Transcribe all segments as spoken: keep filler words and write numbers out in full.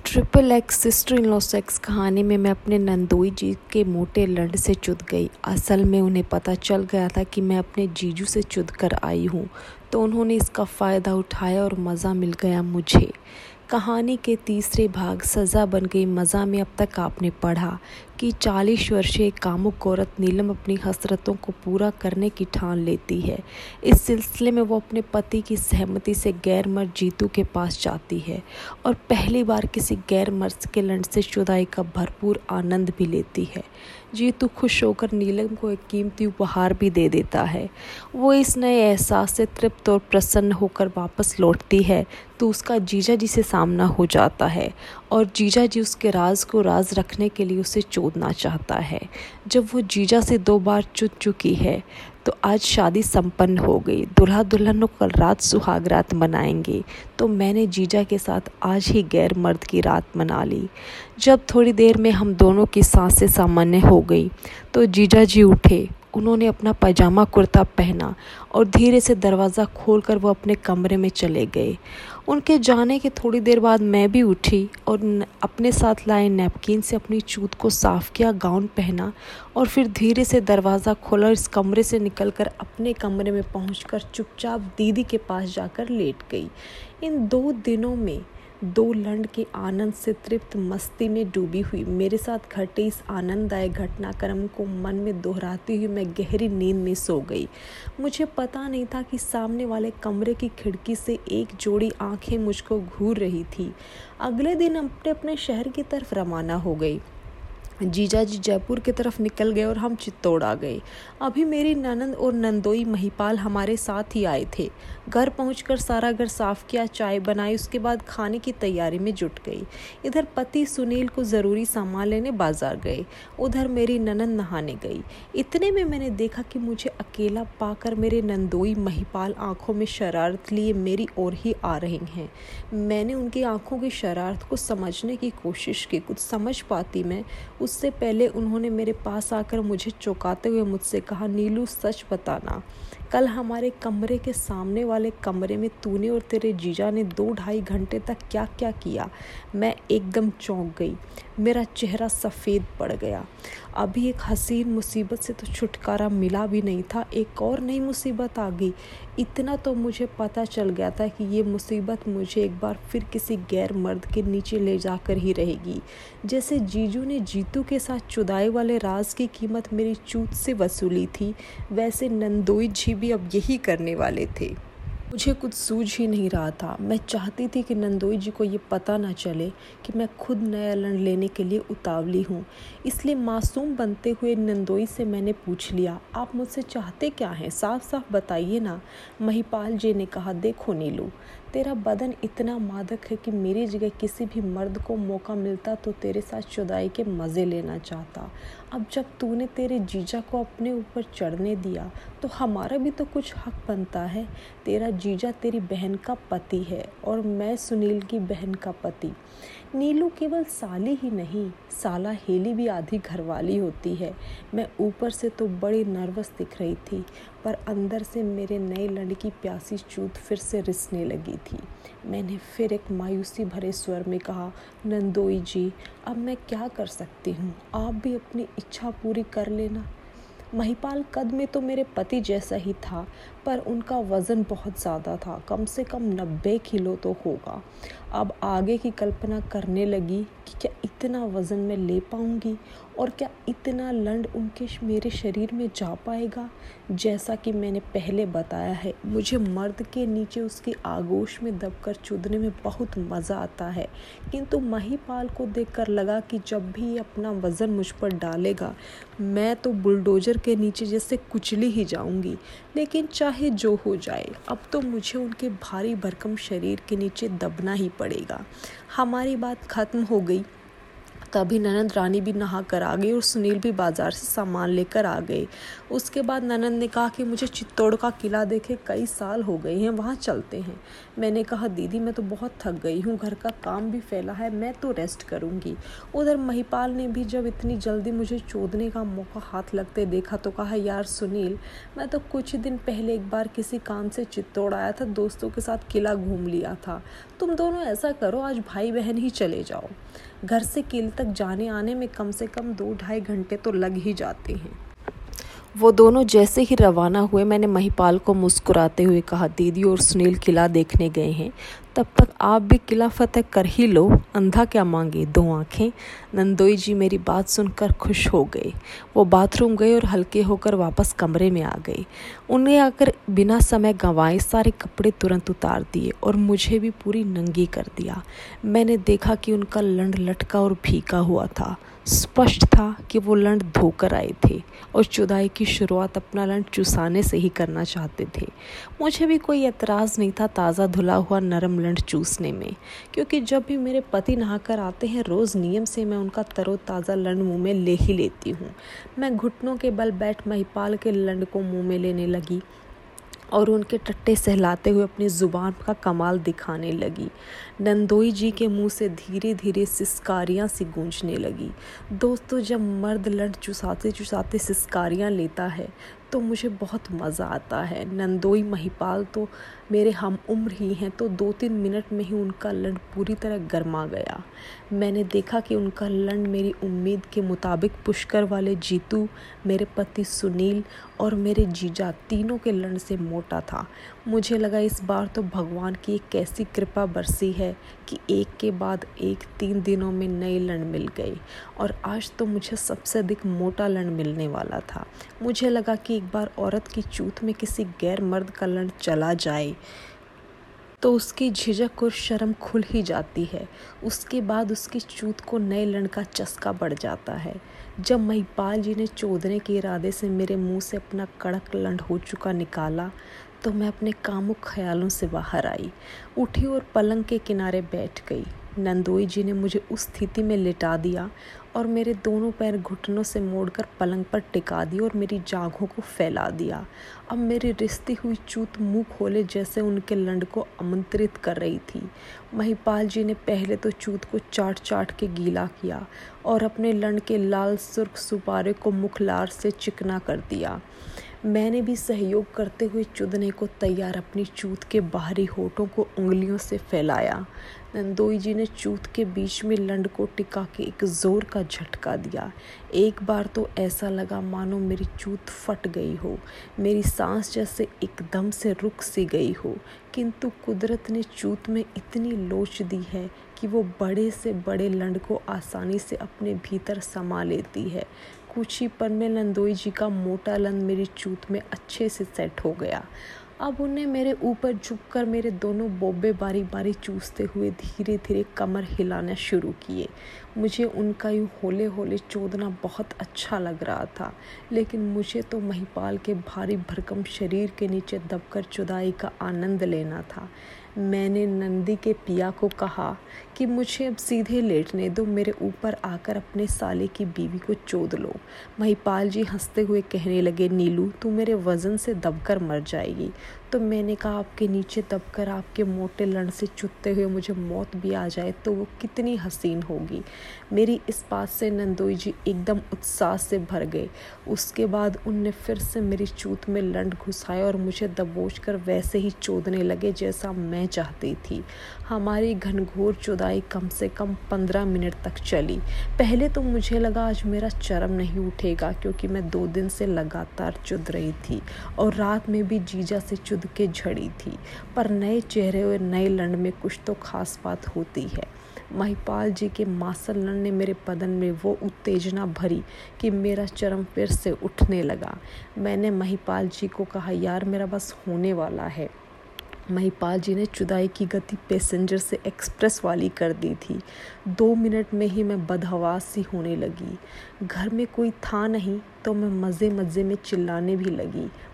Triple X sister in law sex कहानी में मैं अपने नंदोई जी के मोटे लंड से चुद गई। असल में उन्हें पता चल गया था कि मैं अपने जीजू से चुद कर आई हूँ, तो उन्होंने इसका फ़ायदा उठाया और मज़ा मिल गया मुझे। कहानी के तीसरे भाग सज़ा बन गई मज़ा में अब तक आपने पढ़ा कि चालीस वर्षीय कामुक औरत नीलम अपनी हसरतों को पूरा करने की ठान लेती है। इस सिलसिले में वो अपने पति की सहमति से गैर मर्द जीतू के पास जाती है और पहली बार किसी गैर मर्द के लंड से जुदाई का भरपूर आनंद भी लेती है। जीतू खुश होकर नीलम को एक कीमती उपहार भी दे देता है। वो इस नए एहसास से तृप्त और प्रसन्न होकर वापस लौटती है तो उसका जीजा जी से सामना हो जाता है और जीजा जी उसके राज को राज रखने के लिए उसे चोदना चाहता है। जब वो जीजा से दो बार चुद चुकी है तो आज शादी संपन्न हो गई। दूल्हा दुल्हन कल रात सुहागरात मनाएंगे, तो मैंने जीजा के साथ आज ही गैर मर्द की रात मना ली। जब थोड़ी देर में हम दोनों की सांसें सामान्य हो गई तो जीजा जी उठे। उन्होंने अपना पैजामा कुर्ता पहना और धीरे से दरवाज़ा खोलकर वो अपने कमरे में चले गए। उनके जाने के थोड़ी देर बाद मैं भी उठी और अपने साथ लाए नैपकिन से अपनी चूत को साफ़ किया, गाउन पहना और फिर धीरे से दरवाज़ा खोला और इस कमरे से निकलकर अपने कमरे में पहुंचकर चुपचाप दीदी के पास जाकर लेट गई। इन दो दिनों में दो लंड के आनंद से तृप्त मस्ती में डूबी हुई मेरे साथ घटे इस आनंददायक घटनाक्रम को मन में दोहराती हुई मैं गहरी नींद में सो गई। मुझे पता नहीं था कि सामने वाले कमरे की खिड़की से एक जोड़ी आंखें मुझको घूर रही थी। अगले दिन अपने अपने शहर की तरफ रवाना हो गई। जीजा जी जयपुर की तरफ निकल गए और हम चित्तौड़ आ गए। अभी मेरी ननंद और नंदोई महिपाल हमारे साथ ही आए थे। घर पहुंचकर सारा घर साफ किया, चाय बनाई, उसके बाद खाने की तैयारी में जुट गई। इधर पति सुनील को ज़रूरी सामान लेने बाजार गए, उधर मेरी ननंद नहाने गई। इतने में मैंने देखा कि मुझे अकेला पाकर मेरे नंदोई महिपाल आंखों में शरारत लिए मेरी ओर ही आ रहे हैं। मैंने उनकी आंखों की शरारत को समझने की कोशिश की। कुछ समझ पाती मैं उससे पहले उन्होंने मेरे पास आकर मुझे चौंकाते हुए मुझसे कहा, नीलू सच बताना, कल हमारे कमरे के सामने वाले कमरे में तूने और तेरे जीजा ने दो ढाई घंटे तक क्या क्या किया? मैं एकदम चौंक गई। मेरा चेहरा सफ़ेद पड़ गया। अभी एक हसीन मुसीबत से तो छुटकारा मिला भी नहीं था, एक और नई मुसीबत आ गई। इतना तो मुझे पता चल गया था कि ये मुसीबत मुझे एक बार फिर किसी गैर मर्द के नीचे ले जाकर ही रहेगी। जैसे जीजू ने जीतू के साथ चुदाई वाले राज की कीमत मेरी चूत से वसूली थी, वैसे नंदोई जी भी अब यही करने वाले थे। मुझे कुछ सूझ ही नहीं रहा था। मैं चाहती थी कि नंदोई जी को ये पता न चले कि मैं खुद नया लंड लेने के लिए उतावली हूँ। इसलिए मासूम बनते हुए नंदोई से मैंने पूछ लिया, आप मुझसे चाहते क्या हैं? साफ साफ बताइए ना। महिपाल जी ने कहा, देखो नीलू, तेरा बदन इतना मादक है कि मेरी जगह किसी भी मर्द को मौका मिलता तो तेरे साथ जुदाई के मज़े लेना चाहता। अब जब तूने तेरे जीजा को अपने ऊपर चढ़ने दिया तो हमारा भी तो कुछ हक बनता है। तेरा जीजा तेरी बहन का पति है और मैं सुनील की बहन का पति। नीलू केवल साली ही नहीं, साला हेली भी आधी घरवाली होती है। मैं ऊपर से तो बड़ी नर्वस दिख रही थी, पर अंदर से मेरे नए लंड की प्यासी चूत फिर से रिसने लगी थी। मैंने फिर एक मायूसी भरे स्वर में कहा, नंदोई जी, अब मैं क्या कर सकती हूँ? आप भी अपनी इच्छा पूरी कर लेना। महिपाल कद में तो मेरे पति जैसा ही था, पर उनका वज़न बहुत ज़्यादा था, कम से कम नब्बे किलो तो होगा। अब आगे की कल्पना करने लगी कि क्या इतना वज़न मैं ले पाऊंगी और क्या इतना लंड उनके मेरे शरीर में जा पाएगा? जैसा कि मैंने पहले बताया है, मुझे मर्द के नीचे उसकी आगोश में दबकर चूदने में बहुत मज़ा आता है, किंतु महिपाल को देखकर लगा कि जब भी ये अपना वज़न मुझ पर डालेगा मैं तो बुलडोजर के नीचे जैसे कुचली ही जाऊंगी। लेकिन चाहे जो हो जाए, अब तो मुझे उनके भारी भरकम शरीर के नीचे दबना ही पड़ेगा। हमारी बात खत्म हो गई। तभी ननंद रानी भी नहा कर आ गई और सुनील भी बाज़ार से सामान लेकर आ गए। उसके बाद ननंद ने कहा कि मुझे चित्तौड़ का किला देखे कई साल हो गए हैं, वहाँ चलते हैं। मैंने कहा दीदी मैं तो बहुत थक गई हूँ, घर का काम भी फैला है, मैं तो रेस्ट करूँगी। उधर महिपाल ने भी जब इतनी जल्दी मुझे चोदने का मौका हाथ लगते देखा तो कहा यार सुनील, मैं तो कुछ दिन पहले एक बार किसी काम से चित्तौड़ आया था, दोस्तों के साथ किला घूम लिया था। तुम दोनों ऐसा करो आज भाई बहन ही चले जाओ। घर से किले तक जाने आने में कम से कम दो ढाई घंटे तो लग ही जाते हैं। वो दोनों जैसे ही रवाना हुए मैंने महिपाल को मुस्कुराते हुए कहा दीदी और सुनील किला देखने गए हैं, तब तक आप भी किला फतेह कर ही लो, अंधा क्या मांगे दो आंखें। नंदोई जी मेरी बात सुनकर खुश हो गए। वो बाथरूम गए और हल्के होकर वापस कमरे में आ गए। उन्हें आकर बिना समय गंवाए सारे कपड़े तुरंत उतार दिए और मुझे भी पूरी नंगी कर दिया। मैंने देखा कि उनका लंड लटका और भीगा हुआ था। स्पष्ट था कि वो लंड धोकर आए थे और चुदाई की शुरुआत अपना लंड चुसाने से ही करना चाहते थे। मुझे भी कोई एतराज़ नहीं था ताज़ा धुला हुआ नरम लंड चूसने में, क्योंकि जब भी मेरे पति नहाकर आते हैं रोज़ नियम से मैं उनका तरोताज़ा लंड मुंह में ले ही लेती हूँ। मैं घुटनों के बल बैठ महिपाल के लंड को मुंह में लेने लगी और उनके टट्टे सहलाते हुए अपनी ज़ुबान का कमाल दिखाने लगी। नंदोई जी के मुंह से धीरे धीरे सिसकारियाँ सी गूंजने लगी। दोस्तों जब मर्द लंड चुसाते चुसाते सिसकारियाँ लेता है तो मुझे बहुत मज़ा आता है। नंदोई महिपाल तो मेरे हम उम्र ही हैं, तो दो तीन मिनट में ही उनका लंड पूरी तरह गर्मा गया। मैंने देखा कि उनका लंड मेरी उम्मीद के मुताबिक पुष्कर वाले जीतू, मेरे पति सुनील और मेरे जीजा तीनों के लंड से मोटा था। मुझे लगा इस बार तो भगवान की एक कैसी कृपा बरसी है कि एक के बाद एक तीन दिनों में नए लंड मिल गए और आज तो मुझे सबसे अधिक मोटा लंड मिलने वाला था। मुझे लगा कि एक बार औरत की चूत में किसी गैर मर्द का लंड चला जाए तो उसकी झिझक और शर्म खुल ही जाती है। उसके बाद उसकी चूत को नए लंड का चस्का बढ़ जाता है। जब महिपाल जी ने चोदने के इरादे से मेरे मुंह से अपना कड़क लंड हो चुका निकाला तो मैं अपने कामुक ख्यालों से बाहर आई, उठी और पलंग के किनारे बैठ गई। नंदोई जी ने मुझे उस स्थिति में लिटा दिया और मेरे दोनों पैर घुटनों से मोड़कर पलंग पर टिका दिए और मेरी जांघों को फैला दिया। अब मेरी रिश्ती हुई चूत मुंह खोले जैसे उनके लंड को आमंत्रित कर रही थी। महिपाल जी ने पहले तो चूत को चाट चाट के गीला किया और अपने लंड के लाल सुर्ख सुपारे को मुखलार से चिकना कर दिया। मैंने भी सहयोग करते हुए चुदने को तैयार अपनी चूत के बाहरी होठों को उंगलियों से फैलाया। नंदोई जी ने चूत के बीच में लंड को टिका के एक जोर का झटका दिया। एक बार तो ऐसा लगा मानो मेरी चूत फट गई हो, मेरी सांस जैसे एकदम से रुक सी गई हो। किंतु कुदरत ने चूत में इतनी लोच दी है कि वो बड़े से बड़े लंड को आसानी से अपने भीतर समा लेती है। कुछ ही पल में नंदोई जी का मोटा लंड मेरी चूत में अच्छे से सेट हो गया। अब उन्हें मेरे ऊपर झुककर मेरे दोनों बोबे बारी बारी चूसते हुए धीरे धीरे कमर हिलाना शुरू किए। मुझे उनका यूँ होले होले चोदना बहुत अच्छा लग रहा था, लेकिन मुझे तो महिपाल के भारी भरकम शरीर के नीचे दबकर चुदाई का आनंद लेना था। मैंने नंदी के पिया को कहा कि मुझे अब सीधे लेटने दो, मेरे ऊपर आकर अपने साले की बीवी को चोद लो। महिपाल जी हंसते हुए कहने लगे, नीलू तू मेरे वज़न से दबकर मर जाएगी। तो मैंने कहा आपके नीचे दबकर आपके मोटे लंड से चुदते हुए मुझे मौत भी आ जाए तो वो कितनी हसीन होगी। मेरी इस बात से नंदोई जी एकदम उत्साह से भर गए। उसके बाद उनने फिर से मेरी चूत में लंड घुसाया और मुझे दबोचकर वैसे ही चोदने लगे जैसा मैं चाहती थी। हमारी घनघोर चुदाई कम से कम पंद्रह मिनट तक चली। पहले तो मुझे लगा आज मेरा चरम नहीं उठेगा, क्योंकि मैं दो दिन से लगातार चुद रही थी और रात में भी जीजा से चुद के झड़ी थी। पर नए चेहरे और नए लंड में कुछ तो खास बात होती है। महिपाल जी के मासल लंड ने मेरे बदन में वो उत्तेजना भरी कि मेरा चरम फिर से उठने लगा। मैंने महिपाल जी को कहा, यार मेरा बस होने वाला है। महिपाल जी ने चुदाई की गति पैसेंजर से एक्सप्रेस वाली कर दी थी। दो मिनट में ही मैं बदहवास सी होने लगी। घर में कोई था नहीं तो मैं मज़े मज़े में चिल्लाने भी लगी,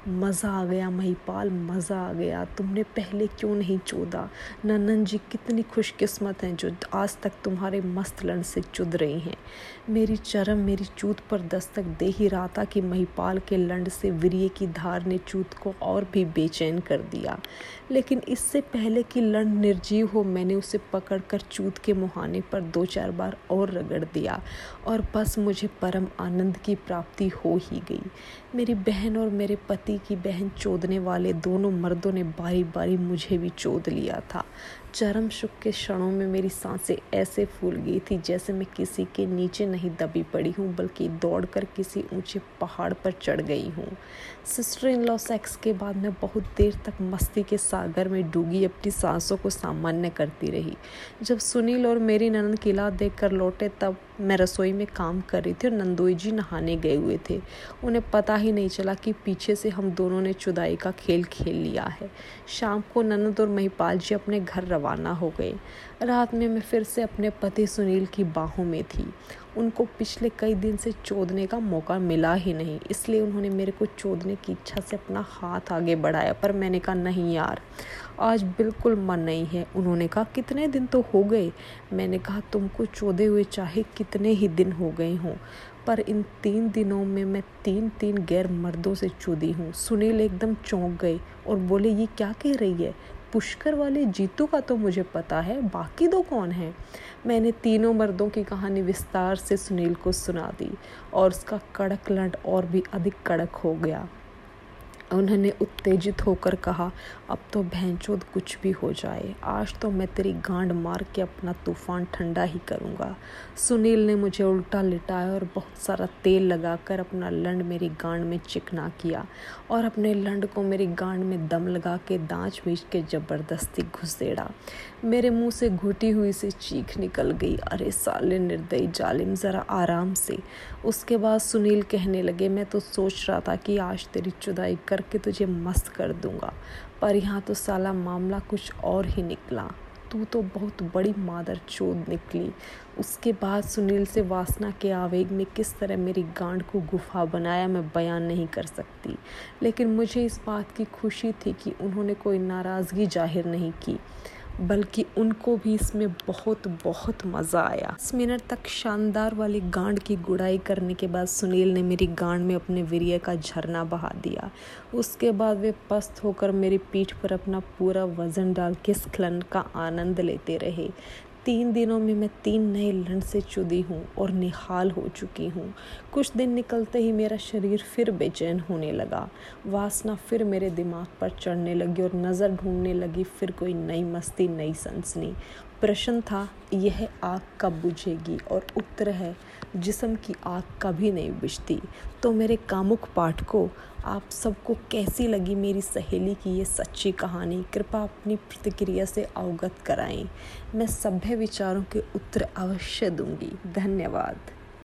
मज़ा आ गया महिपाल, मज़ा आ गया, तुमने पहले क्यों नहीं चोदा। नन्नन जी कितनी खुशकिस्मत हैं जो आज तक तुम्हारे मस्त लंड से चुद रही हैं। मेरी चरम मेरी चूत पर दस्तक दे ही रहा था कि महिपाल के लंड से वीर्य की धार ने चूत को और भी बेचैन कर दिया। लेकिन इससे पहले कि लंड निर्जीव हो, मैंने उसे पकड़कर चूत के मुहाने पर दो चार बार और रगड़ दिया और बस मुझे परम आनंद की प्राप्ति हो ही गई। मेरी बहन और मेरे पति की बहन चोदने वाले दोनों मर्दों ने बारी बारी मुझे भी चोद लिया था। चरम सुख के क्षणों में मेरी सांसें ऐसे फूल गई थी जैसे मैं किसी के नीचे नहीं दबी पड़ी हूँ, बल्कि दौड़कर किसी ऊंचे पहाड़ पर चढ़ गई हूँ। सिस्टर इन लॉ सेक्स के बाद मैं बहुत देर तक मस्ती के सागर में डूबी अपनी सांसों को सामान्य करती रही। जब सुनील और मेरी ननद किला देख कर लौटे तब मैं रसोई में काम कर रही थी और नंदोई जी नहाने गए हुए थे। उन्हें पता ही नहीं चला कि पीछे से हम दोनों ने चुदाई का खेल खेल लिया है। शाम को ननद और महिपाल जी अपने घर रवाना हो गए। रात में मैं फिर से अपने पति सुनील की बाहों में थी। उनको पिछले कई दिन से चोदने का मौका मिला ही नहीं, इसलिए उन्होंने मेरे को चोदने की इच्छा से अपना हाथ आगे बढ़ाया, पर मैंने कहा नहीं यार, आज बिल्कुल मन नहीं है। उन्होंने कहा कितने दिन तो हो गए। मैंने कहा तुमको चोदे हुए चाहे कितने ही दिन हो गए हों, पर इन तीन दिनों में मैं तीन तीन गैर मर्दों से चुदी हूँ। सुनील एकदम चौंक गए और बोले ये क्या कह रही है। पुष्कर वाले जीतू का तो मुझे पता है, बाकी दो कौन हैं। मैंने तीनों मर्दों की कहानी विस्तार से सुनील को सुना दी और उसका कड़क लंड और भी अधिक कड़क हो गया। उन्होंने उत्तेजित होकर कहा अब तो भैंचोद कुछ भी हो जाए, आज तो मैं तेरी गांड मार के अपना तूफान ठंडा ही करूँगा। सुनील ने मुझे उल्टा लिटाया और बहुत सारा तेल लगाकर अपना लंड मेरी गांड में चिकना किया और अपने लंड को मेरी गांड में दम लगा के दांच बीच के ज़बरदस्ती घुसेड़ा। मेरे मुंह से घुटी हुई से चीख निकल गई, अरे साले निर्दयी जालिम, ज़रा आराम से। उसके बाद सुनील कहने लगे मैं तो सोच रहा था कि आज तेरी चुदाई करके तुझे मस्त कर दूंगा, पर यहाँ तो साला मामला कुछ और ही निकला। तू तो बहुत बड़ी मादर चोद निकली। उसके बाद सुनील से वासना के आवेग में किस तरह मेरी गांड को गुफा बनाया मैं बयान नहीं कर सकती, लेकिन मुझे इस बात की खुशी थी कि उन्होंने कोई नाराज़गी जाहिर नहीं की, बल्कि उनको भी इसमें बहुत बहुत मज़ा आया। दस मिनट तक शानदार वाली गांड की गुड़ाई करने के बाद सुनील ने मेरी गांड में अपने वीर्य का झरना बहा दिया। उसके बाद वे पस्त होकर मेरी पीठ पर अपना पूरा वजन डाल के स्खलन का आनंद लेते रहे। तीन दिनों में मैं तीन नए लंड से चुदी हूँ और निहाल हो चुकी हूँ। कुछ दिन निकलते ही मेरा शरीर फिर बेचैन होने लगा। वासना फिर मेरे दिमाग पर चढ़ने लगी और नज़र ढूंढने लगी फिर कोई नई मस्ती, नई सनसनी। प्रश्न था यह आग कब बुझेगी, और उत्तर है जिस्म की आग कभी नहीं बुझती। तो मेरे कामुक पाठकों, आप सबको कैसी लगी मेरी सहेली की ये सच्ची कहानी? कृपया अपनी प्रतिक्रिया से अवगत कराएं। मैं सभ्य विचारों के उत्तर अवश्य दूंगी। धन्यवाद।